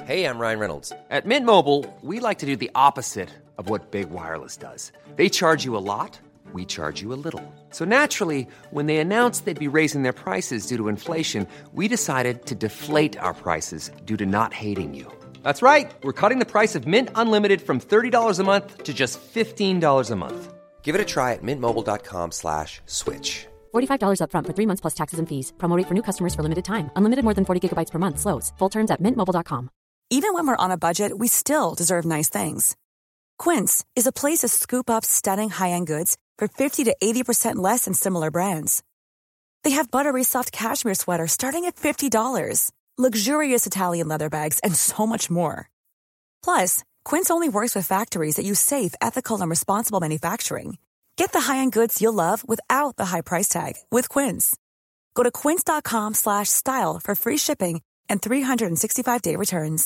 Hey, I'm Ryan Reynolds. At Mint Mobile, we like to do the opposite of what Big Wireless does. They charge you a lot, we charge you a little. So naturally, when they announced they'd be raising their prices due to inflation, we decided to deflate our prices due to not hating you. That's right. We're cutting the price of Mint Unlimited from $30 a month to just $15 a month. Give it a try at mintmobile.com/switch. $45 up front for 3 months plus taxes and fees. Promo rate for new customers for limited time. Unlimited more than 40 gigabytes per month. Slows full terms at mintmobile.com. Even when we're on a budget, we still deserve nice things. Quince is a place to scoop up stunning high-end goods for 50 to 80% less than similar brands. They have buttery soft cashmere sweaters starting at $50, luxurious Italian leather bags, and so much more. Plus, Quince only works with factories that use safe, ethical, and responsible manufacturing. Get the high-end goods you'll love without the high price tag with Quince. Go to quince.com/style for free shipping and 365-day returns.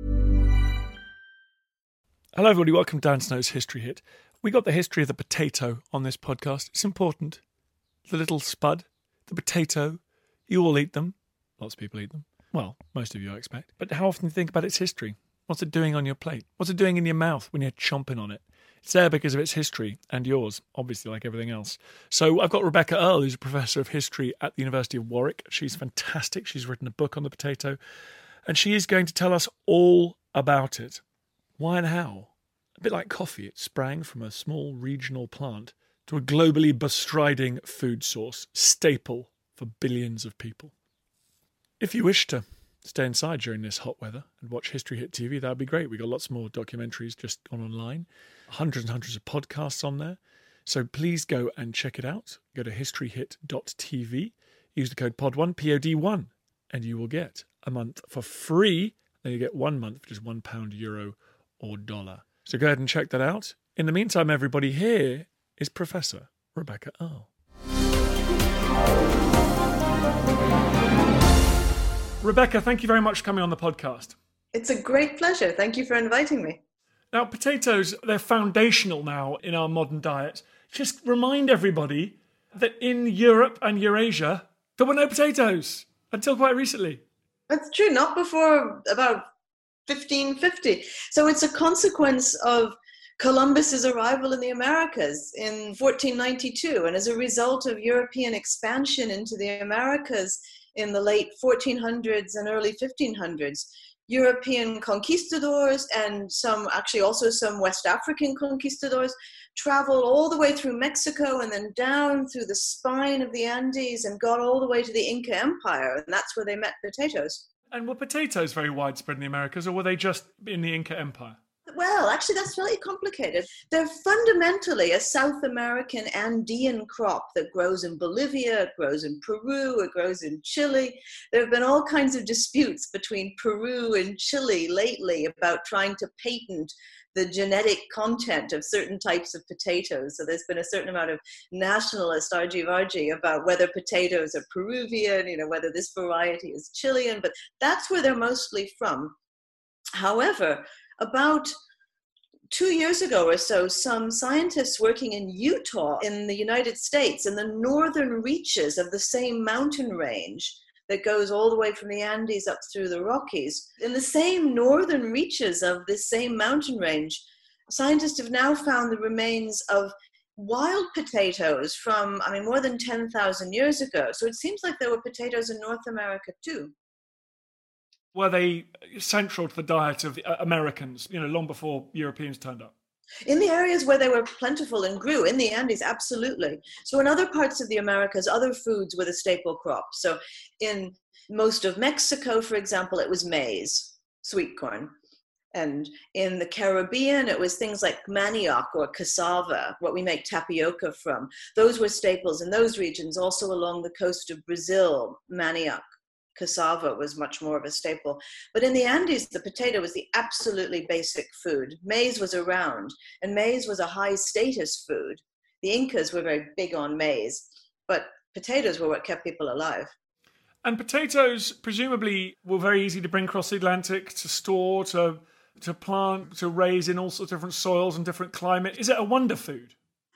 Hello everybody, welcome to Dan Snow's History Hit. We got the history of the potato on this podcast. It's important. The little spud, the potato, you all eat them. Lots of people eat them. Well, most of you I expect. But how often do you think about its history? What's it doing on your plate? What's it doing in your mouth when you're chomping on it? It's there because of its history and yours, obviously, like everything else. So I've got Rebecca Earle, who's a professor of history at the University of Warwick. She's fantastic. She's written a book on the potato, and she is going to tell us all about it. Why and how? A bit like coffee, it sprang from a small regional plant to a globally bestriding food source, staple for billions of people. If you wish to stay inside during this hot weather and watch History Hit TV, that would be great. We've got lots more documentaries just gone online, hundreds and hundreds of podcasts on there. So please go and check it out. Go to historyhit.tv, use the code POD1, POD1, and you will get a month for free. Then you get 1 month for just £1, euro, or dollar. So go ahead and check that out. In the meantime, everybody, here is Professor Rebecca Earle. Rebecca, thank you very much for coming on the podcast. It's a great pleasure. Thank you for inviting me. Now, potatoes, they're foundational now in our modern diet. Just remind everybody that in Europe and Eurasia, there were no potatoes until quite recently. That's true, not before about 1550. So it's a consequence of Columbus's arrival in the Americas in 1492. And as a result of European expansion into the Americas in the late 1400s and early 1500s, European conquistadors and some West African conquistadors traveled all the way through Mexico and then down through the spine of the Andes and got all the way to the Inca Empire. And that's where they met potatoes. And were potatoes very widespread in the Americas, or were they just in the Inca Empire? Well, actually, that's slightly complicated. They're fundamentally a South American Andean crop that grows in Bolivia, it grows in Peru, it grows in Chile. There have been all kinds of disputes between Peru and Chile lately about trying to patent the genetic content of certain types of potatoes. So there's been a certain amount of nationalist argy-bargy about whether potatoes are Peruvian, whether this variety is Chilean, but that's where they're mostly from. However, about 2 years ago or so, some scientists working in Utah in the United States, in the northern reaches of the same mountain range that goes all the way from the Andes up through the Rockies, in the same northern reaches of this same mountain range, scientists have now found the remains of wild potatoes from, more than 10,000 years ago. So it seems like there were potatoes in North America too. Were they central to the diet of the Americans, long before Europeans turned up? In the areas where they were plentiful and grew, in the Andes, absolutely. So in other parts of the Americas, other foods were the staple crop. So in most of Mexico, for example, it was maize, sweet corn. And in the Caribbean, it was things like manioc or cassava, what we make tapioca from. Those were staples in those regions. Also along the coast of Brazil, manioc, cassava was much more of a staple. But in the Andes, the potato was the absolutely basic food. Maize was around, and maize was a high status food. The Incas were very big on maize, but potatoes were what kept people alive. And potatoes presumably were very easy to bring across the Atlantic, to store, to plant, to raise in all sorts of different soils and different climate. Is it a wonder food?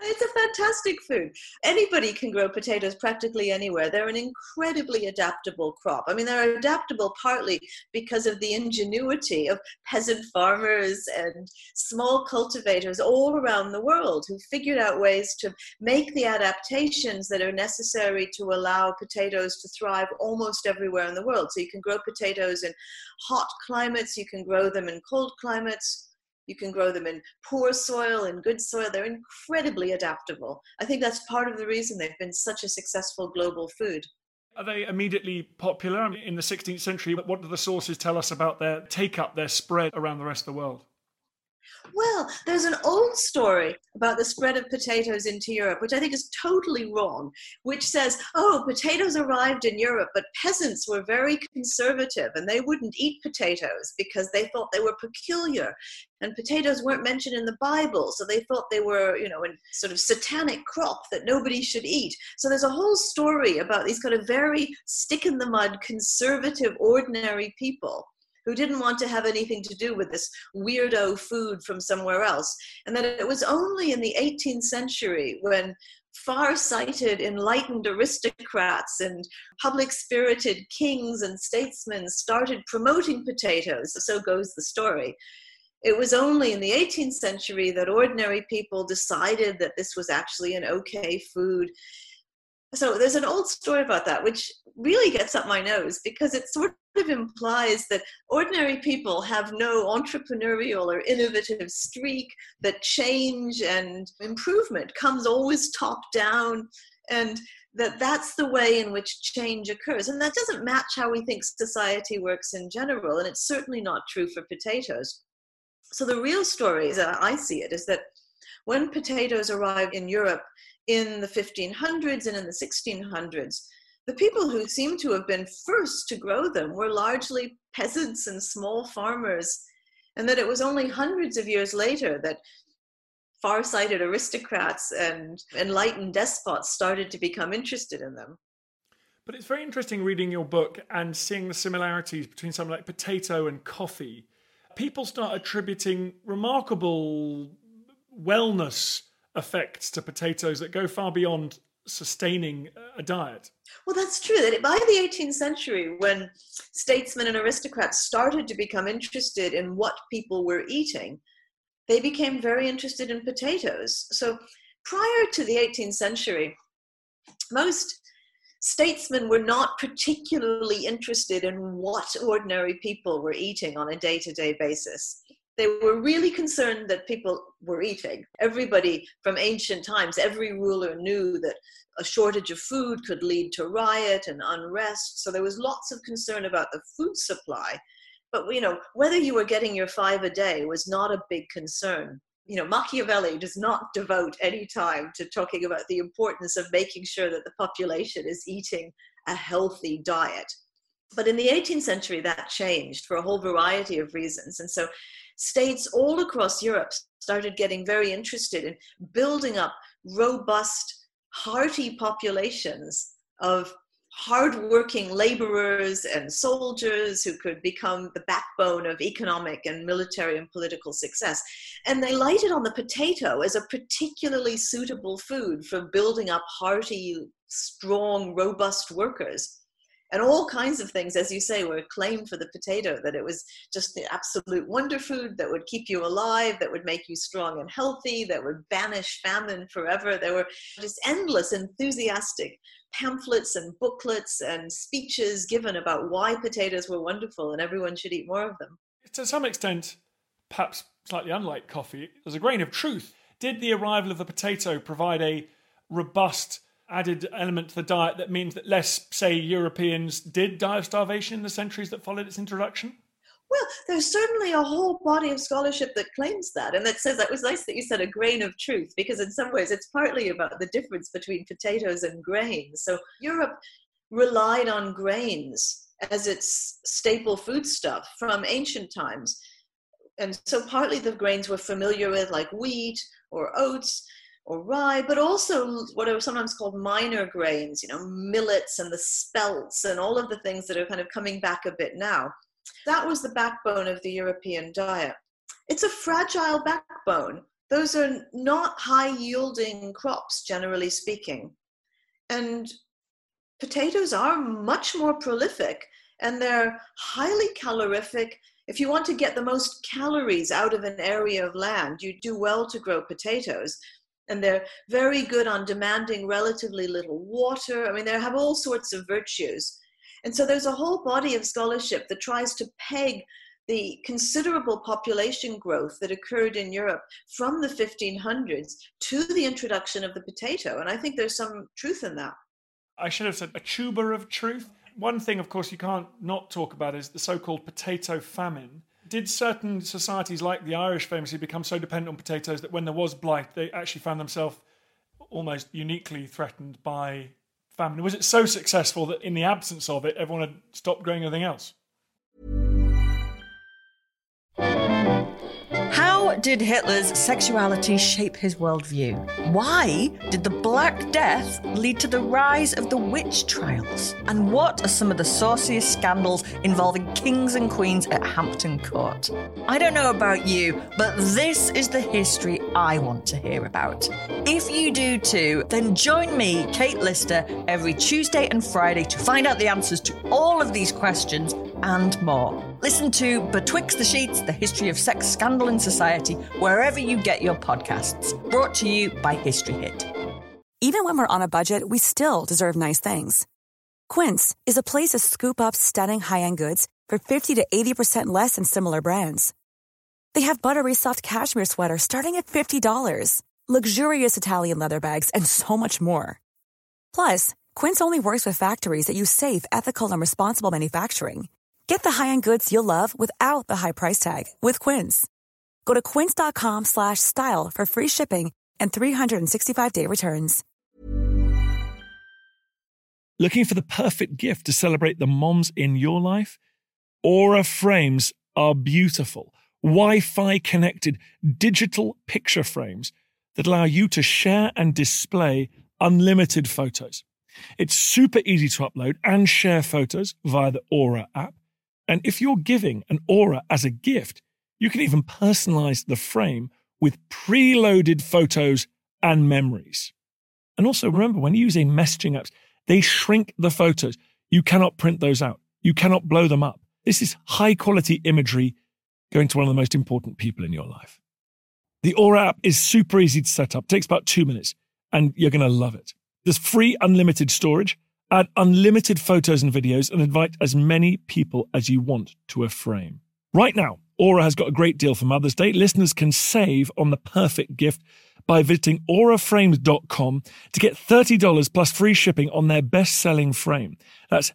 It's a fantastic food. Anybody can grow potatoes practically anywhere. They're an incredibly adaptable crop. I mean, they're adaptable partly because of the ingenuity of peasant farmers and small cultivators all around the world who figured out ways to make the adaptations that are necessary to allow potatoes to thrive almost everywhere in the world. So you can grow potatoes in hot climates, you can grow them in cold climates. You can grow them in poor soil, in good soil. They're incredibly adaptable. I think that's part of the reason they've been such a successful global food. Are they immediately popular? I mean, in the 16th century, what do the sources tell us about their take-up, their spread around the rest of the world? Well, there's an old story about the spread of potatoes into Europe, which I think is totally wrong, which says, oh, potatoes arrived in Europe, but peasants were very conservative and they wouldn't eat potatoes because they thought they were peculiar. And potatoes weren't mentioned in the Bible, so they thought they were, a sort of satanic crop that nobody should eat. So there's a whole story about these kind of very stick-in-the-mud, conservative, ordinary people who didn't want to have anything to do with this weirdo food from somewhere else. And that it was only in the 18th century when far-sighted, enlightened aristocrats and public-spirited kings and statesmen started promoting potatoes, so goes the story. It was only in the 18th century that ordinary people decided that this was actually an okay food. So there's an old story about that, which really gets up my nose because it sort of implies that ordinary people have no entrepreneurial or innovative streak, that change and improvement comes always top down, and that's the way in which change occurs. And that doesn't match how we think society works in general, and it's certainly not true for potatoes. So the real story, as I see it, is that when potatoes arrived in Europe in the 1500s and in the 1600s, the people who seem to have been first to grow them were largely peasants and small farmers, and that it was only hundreds of years later that far-sighted aristocrats and enlightened despots started to become interested in them. But it's very interesting reading your book and seeing the similarities between something like potato and coffee. People start attributing remarkable wellness effects to potatoes that go far beyond sustaining a diet. Well, that's true. That by the 18th century, when statesmen and aristocrats started to become interested in what people were eating, they became very interested in potatoes. So prior to the 18th century, most statesmen were not particularly interested in what ordinary people were eating on a day-to-day basis. They were really concerned that people were eating. Everybody from ancient times, every ruler knew that a shortage of food could lead to riot and unrest. So there was lots of concern about the food supply. But, whether you were getting your 5 a day was not a big concern. Machiavelli does not devote any time to talking about the importance of making sure that the population is eating a healthy diet. But in the 18th century, that changed for a whole variety of reasons. And so states all across Europe started getting very interested in building up robust, hearty populations of hardworking laborers and soldiers who could become the backbone of economic and military and political success. And they lighted on the potato as a particularly suitable food for building up hearty, strong, robust workers. And all kinds of things, as you say, were claimed for the potato, that it was just the absolute wonder food that would keep you alive, that would make you strong and healthy, that would banish famine forever. There were just endless enthusiastic pamphlets and booklets and speeches given about why potatoes were wonderful and everyone should eat more of them. To some extent, perhaps slightly unlike coffee, there's a grain of truth. Did the arrival of the potato provide a robust added element to the diet that means that less, say, Europeans did die of starvation in the centuries that followed its introduction? Well, there's certainly a whole body of scholarship that claims that, and that says, that was nice that you said a grain of truth, because in some ways it's partly about the difference between potatoes and grains. So Europe relied on grains as its staple foodstuff from ancient times. And so partly the grains we're familiar with, like wheat or oats or rye, but also what are sometimes called minor grains, millets and the spelts and all of the things that are kind of coming back a bit now. That was the backbone of the European diet. It's a fragile backbone. those are not high-yielding crops, generally speaking. And potatoes are much more prolific, and they're highly calorific. If you want to get the most calories out of an area of land, you do well to grow potatoes. And they're very good on demanding relatively little water. I mean, they have all sorts of virtues. And so there's a whole body of scholarship that tries to peg the considerable population growth that occurred in Europe from the 1500s to the introduction of the potato. And I think there's some truth in that. I should have said a tuber of truth. One thing, of course, you can't not talk about is the so-called potato famine. Did certain societies like the Irish famously become so dependent on potatoes that when there was blight, they actually found themselves almost uniquely threatened by famine? Was it so successful that in the absence of it, everyone had stopped growing anything else? How did Hitler's sexuality shape his worldview? Why did the Black Death lead to the rise of the witch trials? And what are some of the sauciest scandals involving kings and queens at Hampton Court? I don't know about you, but this is the history I want to hear about. If you do too, then join me, Kate Lister, every Tuesday and Friday to find out the answers to all of these questions and more. Listen to Betwixt the Sheets, the history of sex, scandal and society, wherever you get your podcasts. Brought to you by History Hit. Even when we're on a budget, we still deserve nice things. Quince is a place to scoop up stunning high-end goods for 50 to 80% less than similar brands. They have buttery soft cashmere sweaters starting at $50, luxurious Italian leather bags, and so much more. Plus, Quince only works with factories that use safe, ethical, and responsible manufacturing. Get the high-end goods you'll love without the high price tag with Quince. Go to quince.com/style for free shipping and 365-day returns. Looking for the perfect gift to celebrate the moms in your life? Aura frames are beautiful, Wi-Fi connected digital picture frames that allow you to share and display unlimited photos. It's super easy to upload and share photos via the Aura app. And if you're giving an Aura as a gift, you can even personalize the frame with preloaded photos and memories. And also remember, when you're using messaging apps, they shrink the photos. You cannot print those out. You cannot blow them up. This is high quality imagery going to one of the most important people in your life. The Aura app is super easy to set up. It takes about 2 minutes and you're going to love it. There's free unlimited storage. Add unlimited photos and videos and invite as many people as you want to a frame. Right now, Aura has got a great deal for Mother's Day. Listeners can save on the perfect gift by visiting auraframes.com to get $30 plus free shipping on their best-selling frame. That's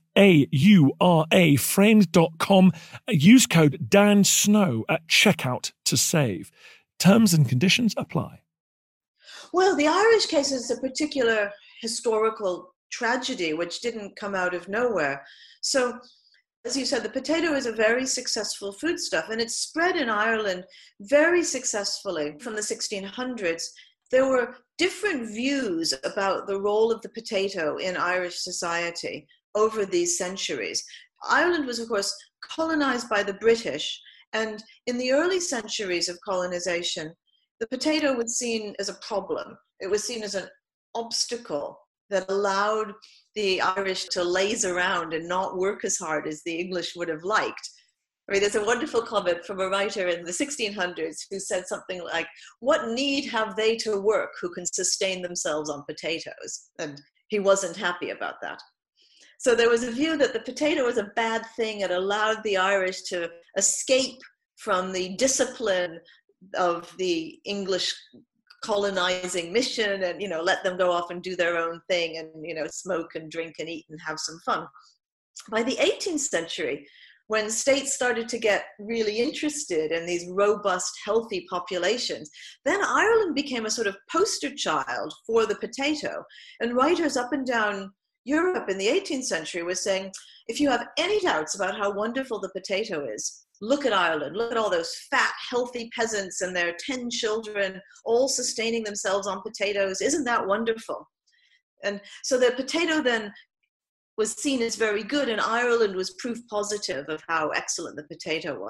AURA frames.com. Use code DANSNOW at checkout to save. Terms and conditions apply. Well, the Irish case is a particular historical tragedy which didn't come out of nowhere. So, as you said, the potato is a very successful foodstuff, and it's spread in Ireland very successfully from the 1600s. There were different views about the role of the potato in Irish society over these centuries. Ireland was, of course, colonized by the British, and in the early centuries of colonization, the potato was seen as a problem. It was seen as an obstacle that allowed the Irish to laze around and not work as hard as the English would have liked. I mean, there's a wonderful comment from a writer in the 1600s who said something like, "What need have they to work who can sustain themselves on potatoes?" And he wasn't happy about that. So there was a view that the potato was a bad thing. It allowed the Irish to escape from the discipline of the English colonizing mission and, let them go off and do their own thing and, smoke and drink and eat and have some fun. By the 18th century, when states started to get really interested in these robust, healthy populations, then Ireland became a sort of poster child for the potato. And writers up and down Europe in the 18th century were saying, if you have any doubts about how wonderful the potato is, look at Ireland. Look at all those fat, healthy peasants and their 10 children all sustaining themselves on potatoes. Isn't that wonderful? And so the potato then was seen as very good, and Ireland was proof positive of how excellent the potato was.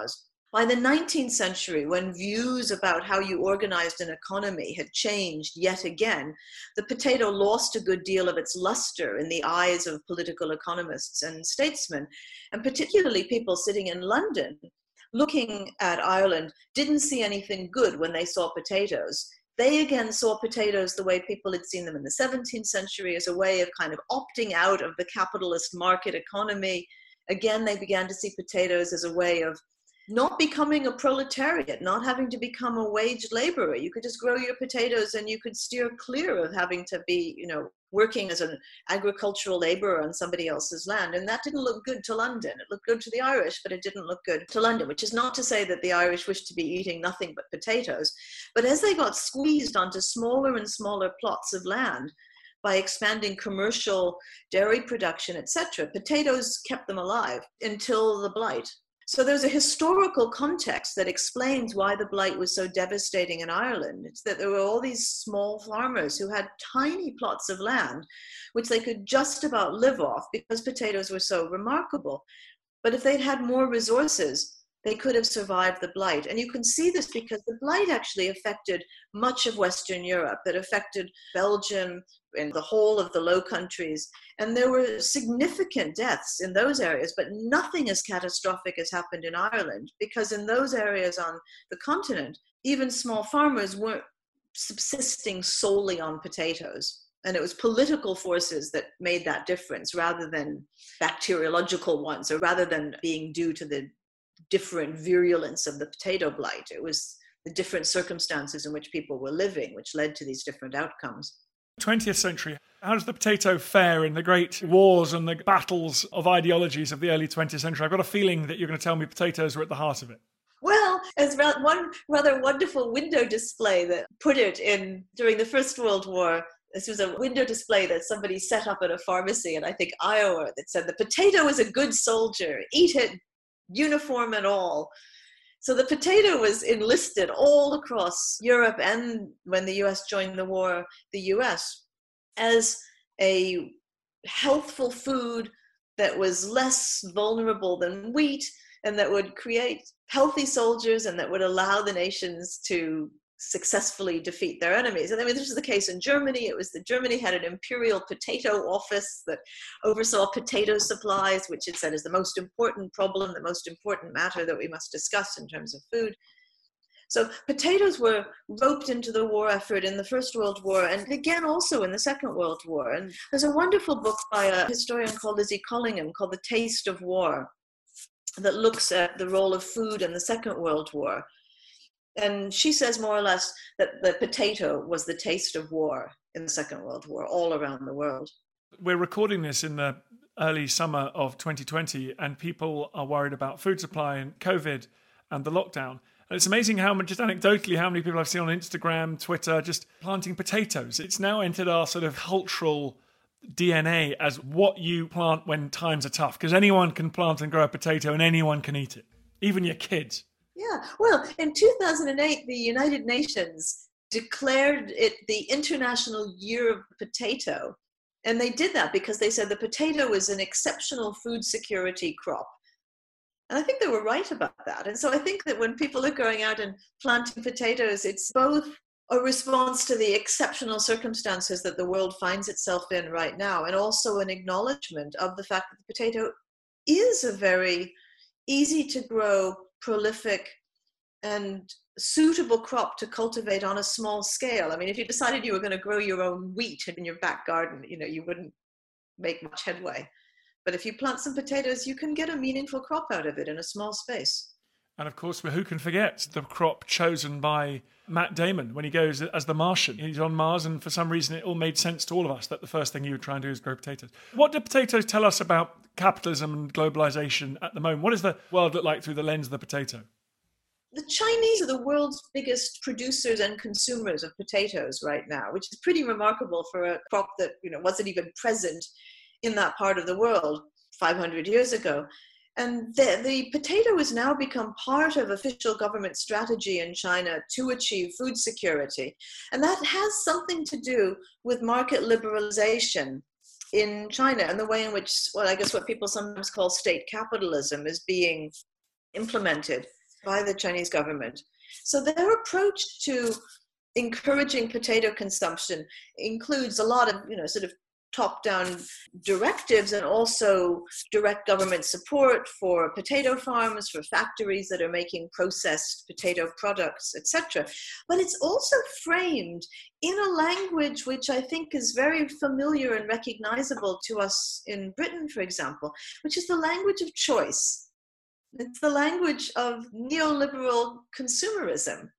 By the 19th century, when views about how you organized an economy had changed yet again, the potato lost a good deal of its luster in the eyes of political economists and statesmen, and particularly people sitting in London looking at Ireland didn't see anything good when they saw potatoes. They again saw potatoes the way people had seen them in the 17th century, as a way of kind of opting out of the capitalist market economy. Again, they began to see potatoes as a way of not becoming a proletariat, not having to become a wage laborer. You could just grow your potatoes and you could steer clear of having to be, working as an agricultural laborer on somebody else's land. And that didn't look good to London. It looked good to the Irish, but it didn't look good to London, which is not to say that the Irish wished to be eating nothing but potatoes. But as they got squeezed onto smaller and smaller plots of land, by expanding commercial dairy production, etc., potatoes kept them alive until the Blight. So there's a historical context that explains why the Blight was so devastating in Ireland. It's that there were all these small farmers who had tiny plots of land, which they could just about live off because potatoes were so remarkable. But if they'd had more resources, they could have survived the Blight. And you can see this because the Blight actually affected much of Western Europe. It affected Belgium and the whole of the Low Countries. And there were significant deaths in those areas, but nothing as catastrophic as happened in Ireland, because in those areas on the continent, even small farmers weren't subsisting solely on potatoes. And it was political forces that made that difference rather than bacteriological ones, or rather than being due to the different virulence of the potato blight. It was the different circumstances in which people were living, which led to these different outcomes. 20th century, how does the potato fare in the great wars and the battles of ideologies of the early 20th century? I've got a feeling that you're going to tell me potatoes were at the heart of it. Well, as one rather wonderful window display that put it in during the First World War. This was a window display that somebody set up at a pharmacy in, I think, Iowa, that said, "The potato is a good soldier, eat it, uniform and all." So the potato was enlisted all across Europe, and when the US joined the war, the US, as a healthful food that was less vulnerable than wheat, and that would create healthy soldiers, and that would allow the nations to successfully defeat their enemies. And I mean, this was the case in Germany. It was that Germany had an imperial potato office that oversaw potato supplies, which it said is the most important problem, the most important matter that we must discuss in terms of food. So potatoes were roped into the war effort in the First World War, and again also in the Second World War. And there's a wonderful book by a historian called Lizzie Collingham called The Taste of War that looks at the role of food in the Second World War. And she says more or less that the potato was the taste of war in the Second World War all around the world. We're recording this in the early summer of 2020, and people are worried about food supply and COVID and the lockdown. And it's amazing how much, just anecdotally, how many people I've seen on Instagram, Twitter, just planting potatoes. It's now entered our sort of cultural DNA as what you plant when times are tough, because anyone can plant and grow a potato and anyone can eat it, even your kids. Yeah, well, in 2008, the United Nations declared it the International Year of the Potato. And they did that because they said the potato is an exceptional food security crop. And I think they were right about that. And so I think that when people are going out and planting potatoes, it's both a response to the exceptional circumstances that the world finds itself in right now, and also an acknowledgement of the fact that the potato is a very easy to grow, prolific, and suitable crop to cultivate on a small scale. I mean, if you decided you were going to grow your own wheat in your back garden, you wouldn't make much headway. But if you plant some potatoes, you can get a meaningful crop out of it in a small space. And of course, who can forget the crop chosen by Matt Damon when he goes as the Martian? He's on Mars, and for some reason it all made sense to all of us that the first thing you would try and do is grow potatoes. What do potatoes tell us about capitalism and globalization at the moment? What does the world look like through the lens of the potato? The Chinese are the world's biggest producers and consumers of potatoes right now, which is pretty remarkable for a crop that wasn't even present in that part of the world 500 years ago. And the potato has now become part of official government strategy in China to achieve food security. And that has something to do with market liberalization in China and the way in which, I guess what people sometimes call state capitalism is being implemented. by the Chinese government. So their approach to encouraging potato consumption includes a lot of, sort of top-down directives and also direct government support for potato farms, for factories that are making processed potato products, etc. But it's also framed in a language which I think is very familiar and recognizable to us in Britain, for example, which is the language of choice. It's the language of neoliberal consumerism,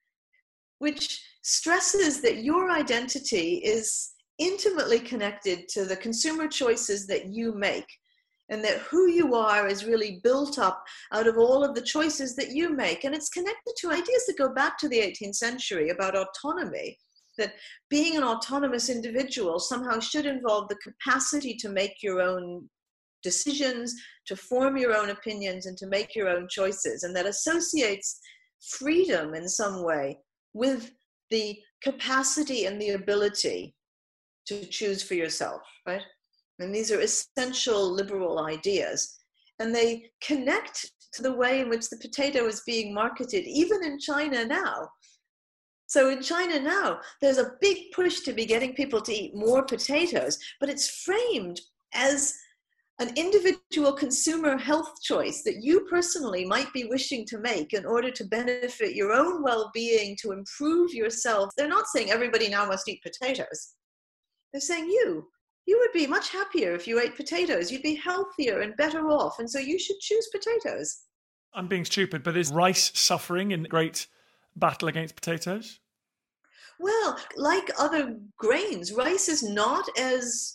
which stresses that your identity is intimately connected to the consumer choices that you make, and that who you are is really built up out of all of the choices that you make. And it's connected to ideas that go back to the 18th century about autonomy, that being an autonomous individual somehow should involve the capacity to make your own decisions, to form your own opinions, and to make your own choices, and that associates freedom in some way with the capacity and the ability to choose for yourself, right? And these are essential liberal ideas. And they connect to the way in which the potato is being marketed, even in China now. So in China now, there's a big push to be getting people to eat more potatoes, but it's framed as an individual consumer health choice that you personally might be wishing to make in order to benefit your own well-being, to improve yourself. They're not saying everybody now must eat potatoes. They're saying you would be much happier if you ate potatoes. You'd be healthier and better off. And so you should choose potatoes. I'm being stupid, but is rice suffering in the great battle against potatoes? Well, like other grains, rice is not as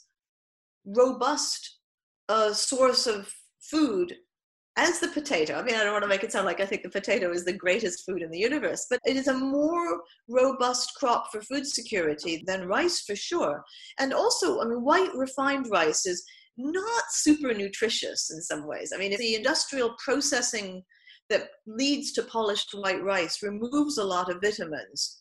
robust a source of food as the potato. I mean, I don't want to make it sound like I think the potato is the greatest food in the universe, but it is a more robust crop for food security than rice for sure. And also, I mean, white refined rice is not super nutritious in some ways. I mean, the industrial processing that leads to polished white rice removes a lot of vitamins.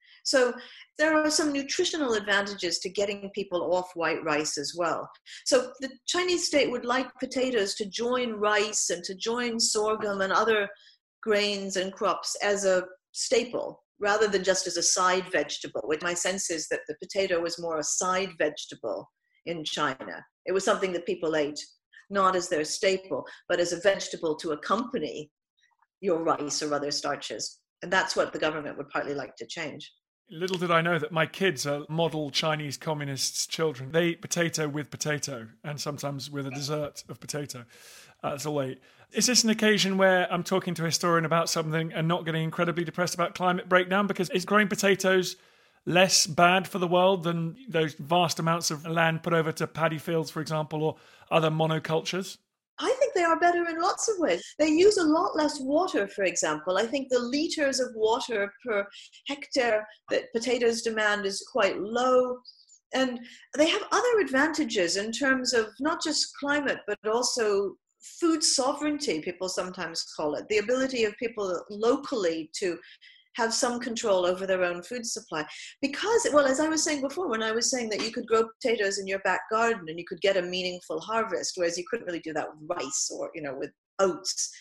So there are some nutritional advantages to getting people off white rice as well. So the Chinese state would like potatoes to join rice and to join sorghum and other grains and crops as a staple, rather than just as a side vegetable, which my sense is that the potato was more a side vegetable in China. It was something that people ate not as their staple, but as a vegetable to accompany your rice or other starches. And that's what the government would partly like to change. Little did I know that my kids are model Chinese communists' children. They eat potato with potato and sometimes with a dessert of potato. That's all they eat. Is this an occasion where I'm talking to a historian about something and not getting incredibly depressed about climate breakdown? Because is growing potatoes less bad for the world than those vast amounts of land put over to paddy fields, for example, or other monocultures? I think they are better in lots of ways. They use a lot less water, for example. I think the liters of water per hectare that potatoes demand is quite low. And they have other advantages in terms of not just climate, but also food sovereignty, people sometimes call it. The ability of people locally to have some control over their own food supply. Because, well, as I was saying before, when I was saying that you could grow potatoes in your back garden and you could get a meaningful harvest, whereas you couldn't really do that with rice or, with oats.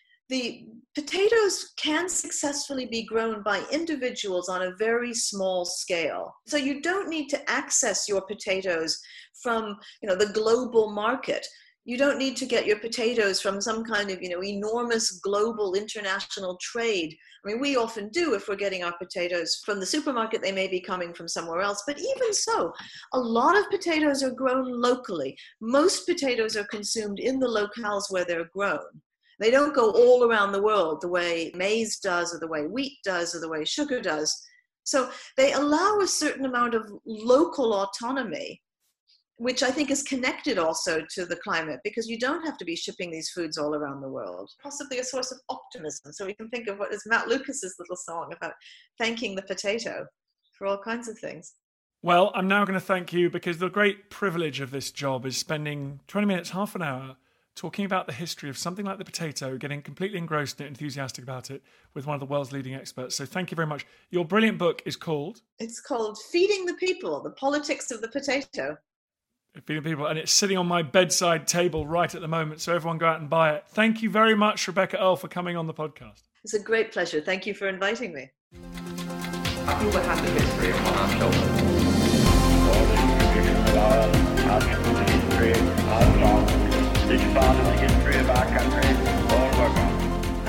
The potatoes can successfully be grown by individuals on a very small scale. So you don't need to access your potatoes from, the global market. You don't need to get your potatoes from some kind of, enormous global international trade. I mean, we often do if we're getting our potatoes from the supermarket, they may be coming from somewhere else. But even so, a lot of potatoes are grown locally. Most potatoes are consumed in the locales where they're grown. They don't go all around the world the way maize does or the way wheat does or the way sugar does. So they allow a certain amount of local autonomy, which I think is connected also to the climate, because you don't have to be shipping these foods all around the world. Possibly a source of optimism. So we can think of what is Matt Lucas's little song about thanking the potato for all kinds of things. Well, I'm now going to thank you, because the great privilege of this job is spending 20 minutes, half an hour, talking about the history of something like the potato, getting completely engrossed in it, enthusiastic about it, with one of the world's leading experts. So thank you very much. Your brilliant book is called? It's called Feeding the People, The Politics of the Potato. Feeding People, and it's sitting on my bedside table right at the moment, so everyone go out and buy it. Thank you very much, Rebecca Earle, for coming on the podcast. It's a great pleasure. Thank you for inviting me. I feel the hand of history on our shoulders. All the information about the history of songs is found in the history of our country, all of our songs.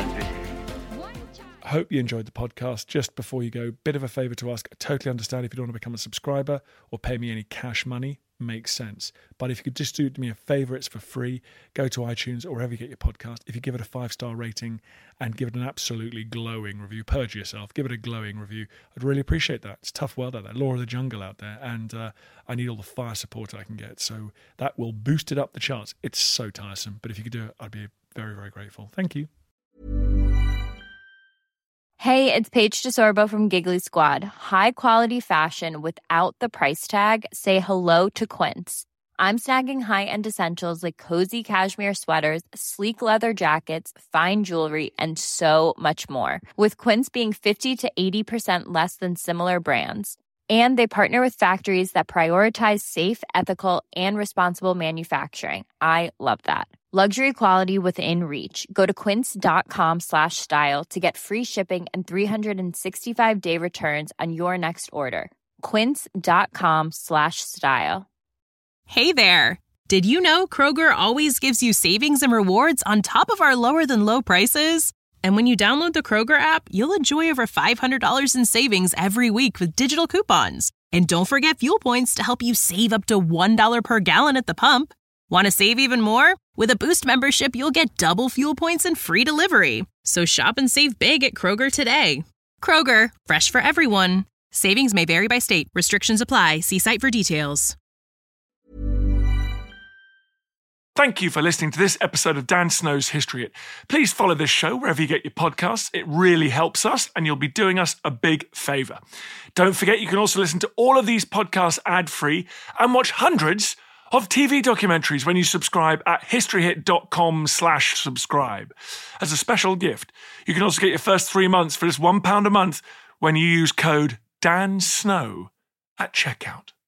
I hope you enjoyed the podcast. Just before you go, bit of a favour to ask. I totally understand if you don't want to become a subscriber or pay me any cash money. Makes sense. But if you could just do me a favour, it's for free. Go to iTunes or wherever you get your podcast. If you give it a 5-star rating and give it an absolutely glowing review, perjure yourself, give it a glowing review. I'd really appreciate that. It's a tough world out there, law of the jungle out there, and I need all the fire support I can get. So that will boost it up the charts. It's so tiresome. But if you could do it, I'd be very, very grateful. Thank you. Hey, it's Paige DeSorbo from Giggly Squad. High quality fashion without the price tag. Say hello to Quince. I'm snagging high-end essentials like cozy cashmere sweaters, sleek leather jackets, fine jewelry, and so much more. With Quince being 50 to 80% less than similar brands. And they partner with factories that prioritize safe, ethical, and responsible manufacturing. I love that. Luxury quality within reach. Go to quince.com/style to get free shipping and 365-day returns on your next order. Quince.com/style. Hey there. Did you know Kroger always gives you savings and rewards on top of our lower than low prices? And when you download the Kroger app, you'll enjoy over $500 in savings every week with digital coupons. And don't forget fuel points to help you save up to $1 per gallon at the pump. Want to save even more? With a Boost membership, you'll get double fuel points and free delivery. So shop and save big at Kroger today. Kroger, fresh for everyone. Savings may vary by state. Restrictions apply. See site for details. Thank you for listening to this episode of Dan Snow's History Hit. Please follow this show wherever you get your podcasts. It really helps us, and you'll be doing us a big favour. Don't forget, you can also listen to all of these podcasts ad-free and watch hundreds of TV documentaries when you subscribe at historyhit.com/subscribe. As a special gift, you can also get your first 3 months for just £1 a month when you use code DANSNOW at checkout.